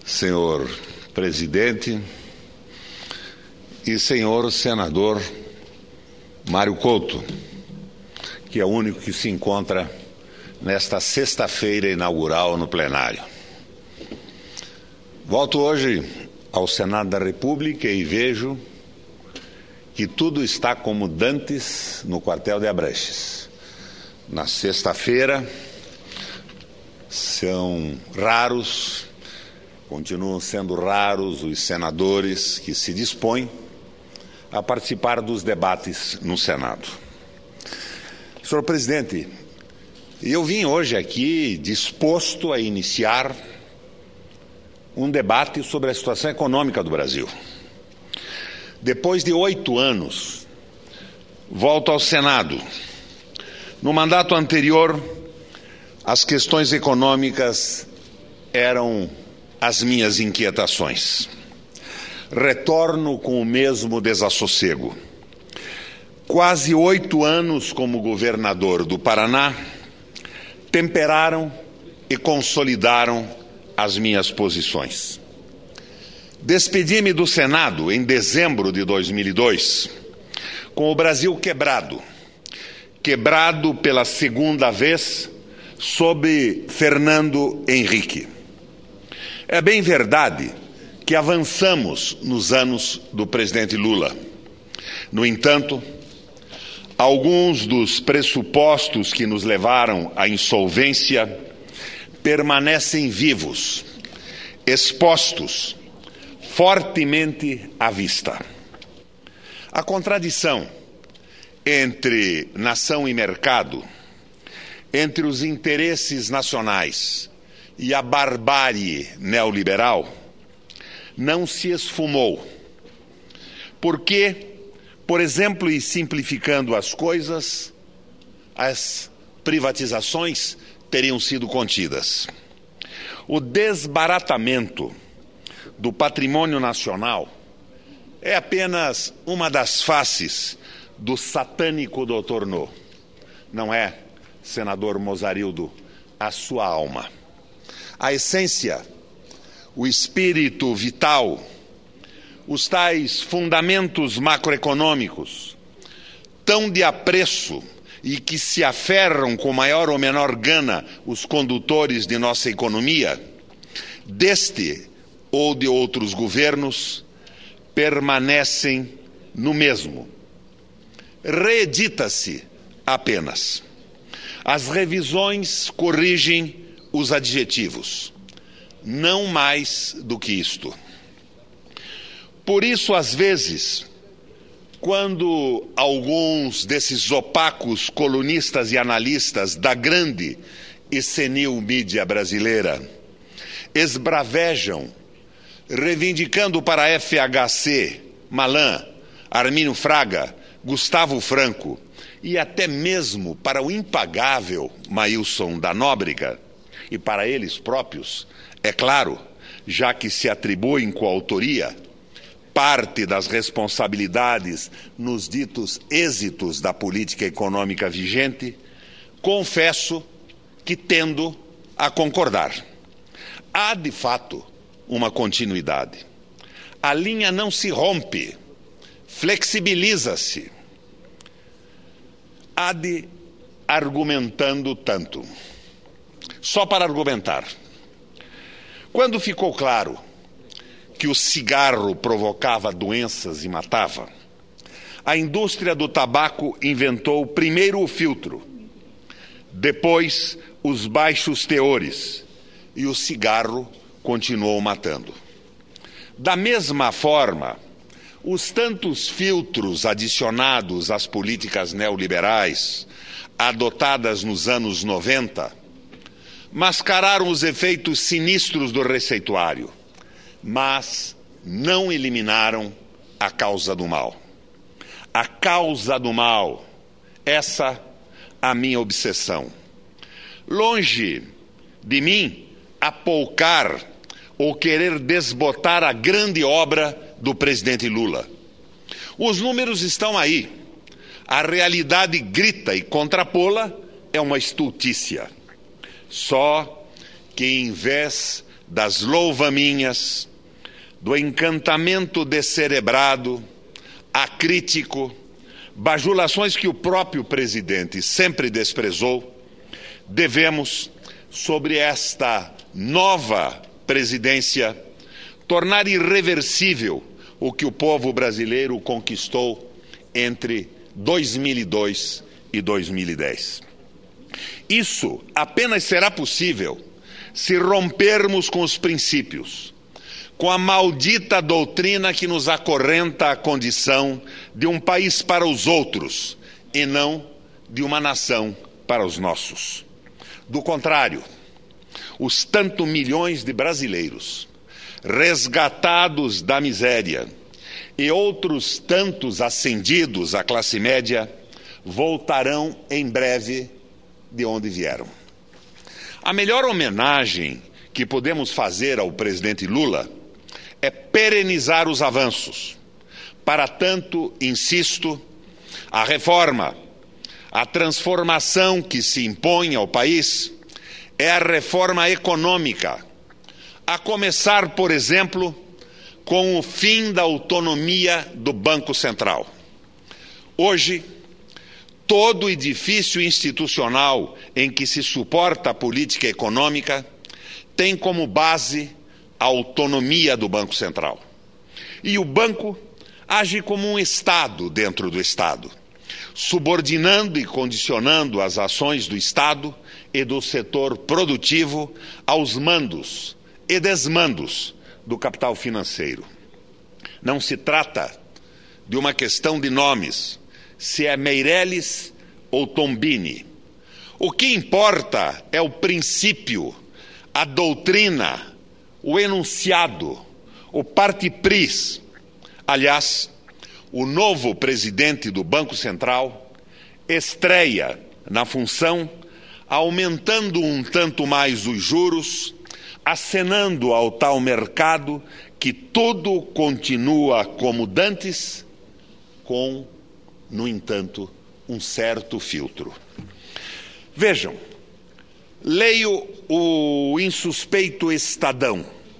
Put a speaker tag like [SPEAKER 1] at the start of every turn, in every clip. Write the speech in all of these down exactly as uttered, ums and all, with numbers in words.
[SPEAKER 1] senhor presidente e senhor senador Mário Couto, que é o único que se encontra nesta sexta-feira inaugural no plenário. Volto hoje ao Senado da República e vejo que tudo está como dantes no quartel de Abranches. Na sexta-feira são raros, continuam sendo raros os senadores que se dispõem a participar dos debates no Senado. Senhor presidente, eu vim hoje aqui disposto a iniciar um debate sobre a situação econômica do Brasil. Depois de oito anos, volto ao Senado. No mandato anterior, as questões econômicas eram as minhas inquietações. Retorno com o mesmo desassossego. Quase oito anos como governador do Paraná temperaram e consolidaram as minhas posições. Despedi-me do Senado em dezembro de dois mil e dois, com o Brasil quebrado, quebrado pela segunda vez sob Fernando Henrique. É bem verdade que avançamos nos anos do presidente Lula. No entanto, alguns dos pressupostos que nos levaram à insolvência permanecem vivos, expostos, fortemente à vista. A contradição entre nação e mercado, entre os interesses nacionais e a barbárie neoliberal, não se esfumou. Porque, por exemplo, e simplificando as coisas, as privatizações teriam sido contidas. O desbaratamento do patrimônio nacional é apenas uma das faces do satânico doutor No. Não é, senador Mozarildo, a sua alma. A essência, o espírito vital, os tais fundamentos macroeconômicos, tão de apreço e que se aferram com maior ou menor gana os condutores de nossa economia, deste ou de outros governos, permanecem no mesmo. Reedita-se apenas. As revisões corrigem os adjetivos. Não mais do que isto. Por isso, às vezes, quando alguns desses opacos colunistas e analistas da grande e senil mídia brasileira esbravejam, reivindicando para a F H C, Malan, Armínio Fraga, Gustavo Franco e até mesmo para o impagável Maílson da Nóbrega e para eles próprios, é claro, já que se atribuem coautoria parte das responsabilidades nos ditos êxitos da política econômica vigente, confesso que tendo a concordar. Há, de fato, uma continuidade. A linha não se rompe, flexibiliza-se. Há de argumentando tanto. Só para argumentar. Quando ficou claro que o cigarro provocava doenças e matava, a indústria do tabaco inventou primeiro o filtro, depois os baixos teores, e o cigarro continuou matando. Da mesma forma, os tantos filtros adicionados às políticas neoliberais adotadas nos anos noventa mascararam os efeitos sinistros do receituário, mas não eliminaram a causa do mal. A causa do mal, essa a minha obsessão. Longe de mim apoucar ou querer desbotar a grande obra do presidente Lula. Os números estão aí. A realidade grita e contrapô-la é uma estultícia. Só que, em vez das louvaminhas, do encantamento descerebrado, acrítico, bajulações que o próprio presidente sempre desprezou, devemos, sobre esta nova presidência, tornar irreversível o que o povo brasileiro conquistou entre dois mil e dois e dois mil e dez. Isso apenas será possível se rompermos com os princípios, com a maldita doutrina que nos acorrenta à condição de um país para os outros e não de uma nação para os nossos. Do contrário, os tantos milhões de brasileiros resgatados da miséria e outros tantos ascendidos à classe média voltarão em breve de onde vieram. A melhor homenagem que podemos fazer ao presidente Lula é perenizar os avanços. Para tanto, insisto, a reforma, a transformação que se impõe ao país é a reforma econômica, a começar, por exemplo, com o fim da autonomia do Banco Central. Hoje, todo edifício institucional em que se suporta a política econômica tem como base a autonomia do Banco Central. E o banco age como um Estado dentro do Estado, subordinando e condicionando as ações do Estado e do setor produtivo aos mandos e desmandos do capital financeiro. Não se trata de uma questão de nomes, se é Meirelles ou Tombini. O que importa é o princípio, a doutrina, o enunciado, o parte-pris. Aliás, o novo presidente do Banco Central estreia na função, aumentando um tanto mais os juros, acenando ao tal mercado que tudo continua como dantes, com, no entanto, um certo filtro. Vejam, leio o insuspeito Estadão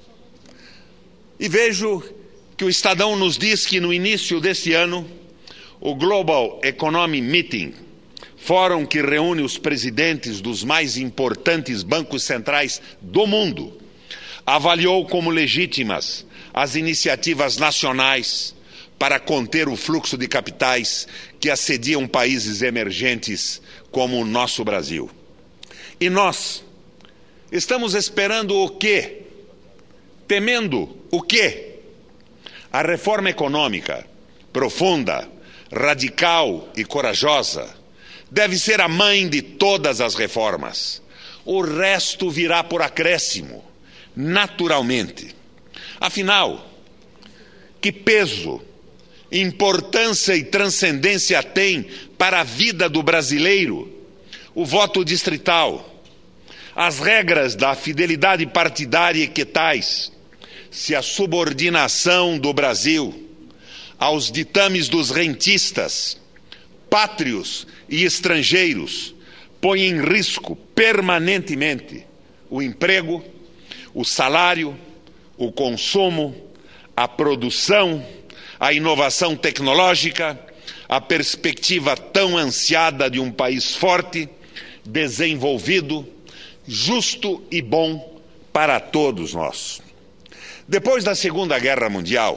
[SPEAKER 1] e vejo que o Estadão nos diz que no início deste ano, o Global Economic Meeting, fórum que reúne os presidentes dos mais importantes bancos centrais do mundo, avaliou como legítimas as iniciativas nacionais para conter o fluxo de capitais que assediam países emergentes como o nosso Brasil. E nós estamos esperando o quê? Temendo o quê? A reforma econômica, profunda, radical e corajosa, deve ser a mãe de todas as reformas. O resto virá por acréscimo, naturalmente. Afinal, que peso, importância e transcendência tem para a vida do brasileiro o voto distrital, as regras da fidelidade partidária e que tais, se a subordinação do Brasil aos ditames dos rentistas, pátrios e estrangeiros, põe em risco permanentemente o emprego, o salário, o consumo, a produção, a inovação tecnológica, a perspectiva tão ansiada de um país forte, desenvolvido, justo e bom para todos nós. Depois da Segunda Guerra Mundial,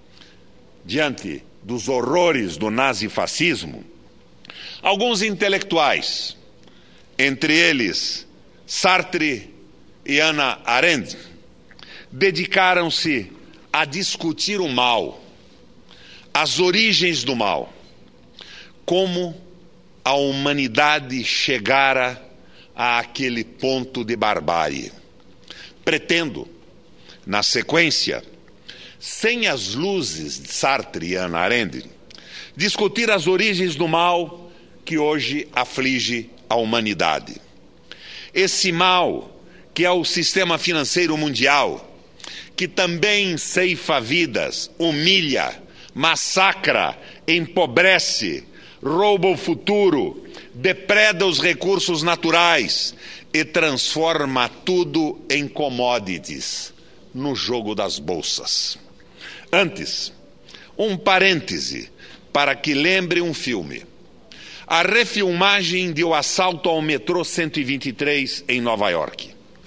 [SPEAKER 1] diante dos horrores do nazifascismo, alguns intelectuais, entre eles Sartre e Hannah Arendt, dedicaram-se a discutir o mal, as origens do mal, como a humanidade chegara àquele ponto de barbárie. Pretendo, na sequência, sem as luzes de Sartre e Hannah Arendt, discutir as origens do mal que hoje aflige a humanidade. Esse mal que é o sistema financeiro mundial, que também ceifa vidas, humilha, massacra, empobrece, rouba o futuro, depreda os recursos naturais e transforma tudo em commodities no jogo das bolsas. Antes, um parêntese para que lembre um filme. A refilmagem de O Assalto ao Metrô cento e vinte e três em Nova York.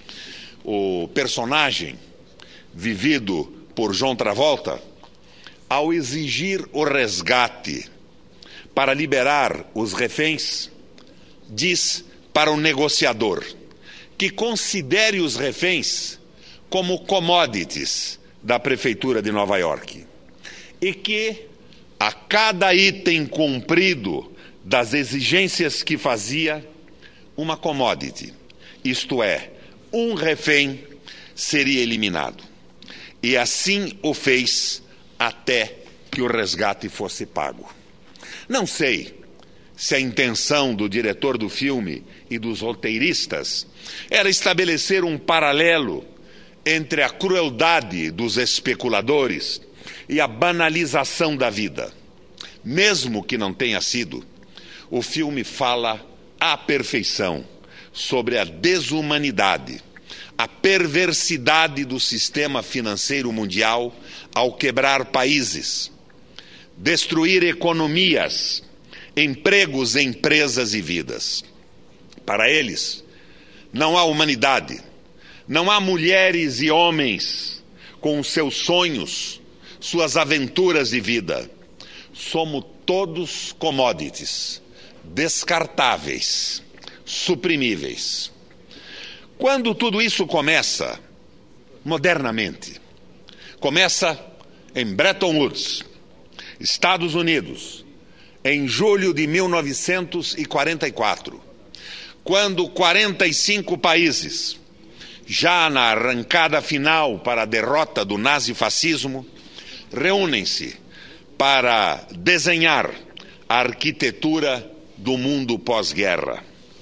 [SPEAKER 1] O personagem, vivido por John Travolta, ao exigir o resgate para liberar os reféns, diz para o negociador que considere os reféns como commodities da Prefeitura de Nova York e que, a cada item cumprido das exigências que fazia, uma commodity, isto é, um refém, seria eliminado. E assim o fez até que o resgate fosse pago. Não sei se a intenção do diretor do filme e dos roteiristas era estabelecer um paralelo entre a crueldade dos especuladores e a banalização da vida. Mesmo que não tenha sido, o filme fala à perfeição sobre a desumanidade, a perversidade do sistema financeiro mundial ao quebrar países, destruir economias, empregos, empresas e vidas. Para eles, não há humanidade, não há mulheres e homens com seus sonhos, suas aventuras de vida. Somos todos commodities, descartáveis, suprimíveis. Quando tudo isso começa, modernamente, começa em Bretton Woods, Estados Unidos, em julho de mil novecentos e quarenta e quatro, quando quarenta e cinco países, já na arrancada final para a derrota do nazifascismo, reúnem-se para desenhar a arquitetura do mundo pós-guerra,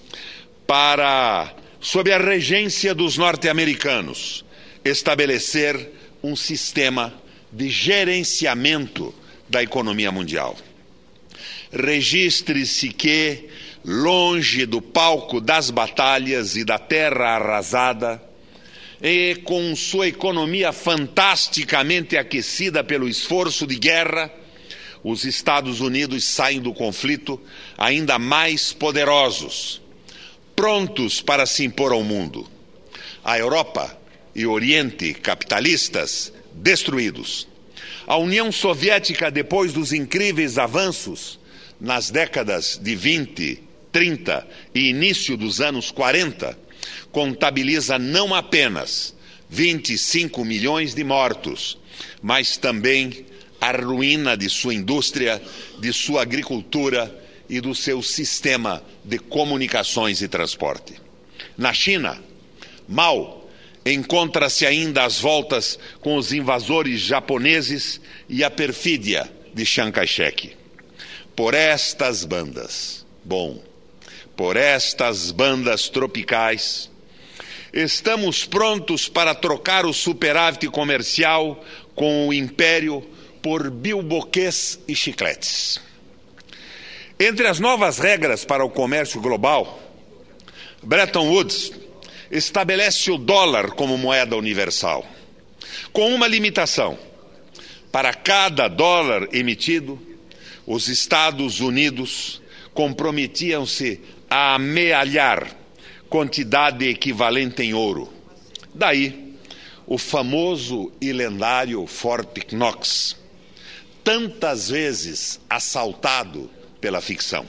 [SPEAKER 1] para, sob a regência dos norte-americanos, estabelecer um sistema de gerenciamento da economia mundial. Registre-se que, longe do palco das batalhas e da terra arrasada, e com sua economia fantasticamente aquecida pelo esforço de guerra, os Estados Unidos saem do conflito ainda mais poderosos, prontos para se impor ao mundo. A Europa e o Oriente capitalistas destruídos. A União Soviética, depois dos incríveis avanços nas décadas de vinte, trinta e início dos anos quarenta, contabiliza não apenas vinte e cinco milhões de mortos, mas também a ruína de sua indústria, de sua agricultura e do seu sistema de comunicações e transporte. Na China, Mao encontra-se ainda às voltas com os invasores japoneses e a perfídia de Chiang Kai-shek. Por estas bandas, bom, por estas bandas tropicais, estamos prontos para trocar o superávit comercial com o império por bilboquês e chicletes. Entre as novas regras para o comércio global, Bretton Woods estabelece o dólar como moeda universal, com uma limitação. Para cada dólar emitido, os Estados Unidos comprometiam-se a amealhar quantidade equivalente em ouro. Daí, o famoso e lendário Fort Knox, tantas vezes assaltado pela ficção.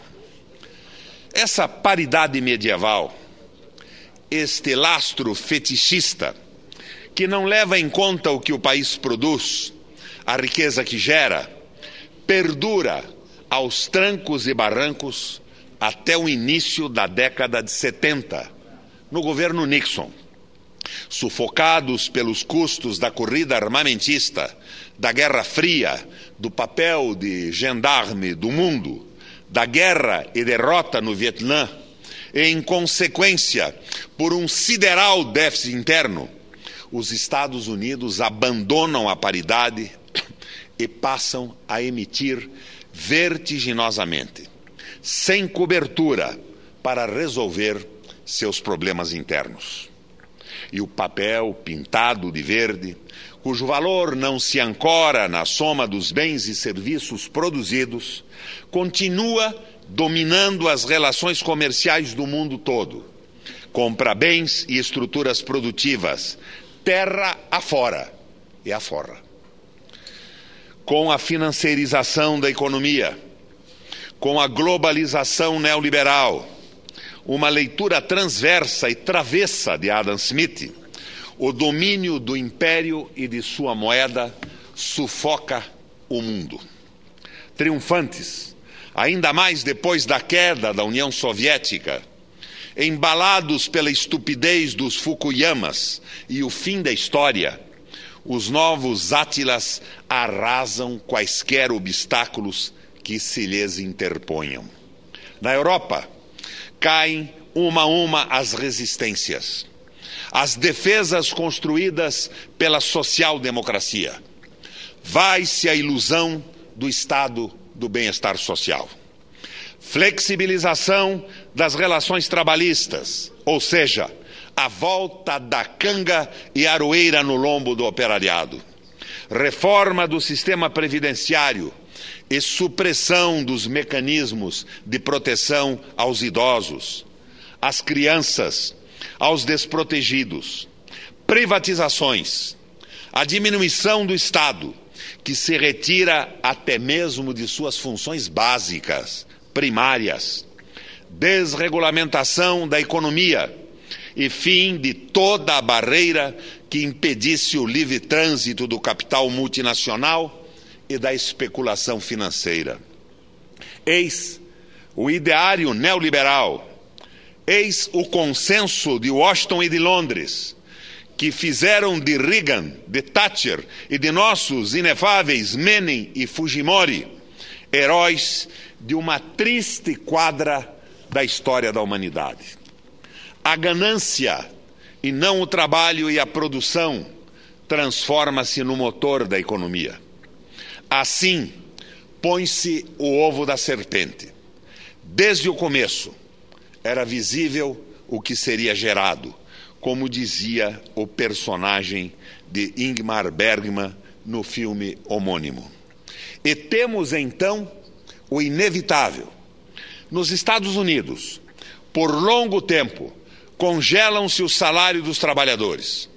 [SPEAKER 1] Essa paridade medieval, este lastro fetichista, que não leva em conta o que o país produz, a riqueza que gera, perdura aos trancos e barrancos até o início da década de setenta, no governo Nixon. Sufocados pelos custos da corrida armamentista, da Guerra Fria, do papel de gendarme do mundo, da guerra e derrota no Vietnã, e, em consequência, por um sideral déficit interno, os Estados Unidos abandonam a paridade e passam a emitir vertiginosamente sem cobertura para resolver seus problemas internos. E o papel pintado de verde, cujo valor não se ancora na soma dos bens e serviços produzidos, continua dominando as relações comerciais do mundo todo. Compra bens e estruturas produtivas, terra afora e afora. Com a financeirização da economia, com a globalização neoliberal, uma leitura transversa e travessa de Adam Smith, o domínio do império e de sua moeda sufoca o mundo. Triunfantes, ainda mais depois da queda da União Soviética, embalados pela estupidez dos Fukuyamas e o fim da história, os novos Átilas arrasam quaisquer obstáculos que se lhes interponham. Na Europa, caem uma a uma as resistências, as defesas construídas pela social-democracia. Vai-se a ilusão do estado do bem-estar social. Flexibilização das relações trabalhistas, ou seja, a volta da canga e aroeira no lombo do operariado. Reforma do sistema previdenciário e supressão dos mecanismos de proteção aos idosos, às crianças, aos desprotegidos. Privatizações, a diminuição do Estado, que se retira até mesmo de suas funções básicas, primárias. Desregulamentação da economia e fim de toda a barreira que impedisse o livre trânsito do capital multinacional e da especulação financeira. Eis o ideário neoliberal, eis o consenso de Washington e de Londres, que fizeram de Reagan, de Thatcher e de nossos inefáveis Menem e Fujimori heróis de uma triste quadra da história da humanidade. A ganância, e não o trabalho e a produção, transforma-se no motor da economia. Assim, põe-se o ovo da serpente. Desde o começo, era visível o que seria gerado, como dizia o personagem de Ingmar Bergman no filme homônimo. E temos, então, o inevitável. Nos Estados Unidos, por longo tempo, congelam-se o salário dos trabalhadores.